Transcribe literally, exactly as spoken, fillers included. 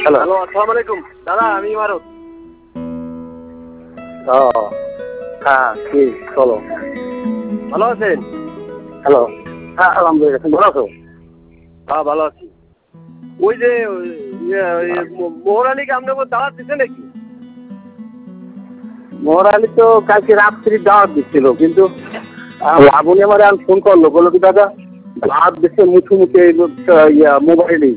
Hello hello, আসসালামু আলাইকুম দাদা, আমি ইমারত। ও হ্যাঁ কি চলো ভালো আছেন? হ্যালো হ্যাঁ আলহামদুলিল্লাহ, তুমি ভালো আছো? হ্যাঁ ভালো আছি। ওই যে মোহর আলীকে আপনাকে দাওয়াত দিচ্ছে নাকি? মোহর আলী তো কালকে রাত্রি দাওয়াত দিচ্ছিল, কিন্তু লাবণী আমার ফোন করলো, বললো কি দাদা দাওয়াত দিচ্ছে মুখে মুখে ইয়া মোবাইলেই,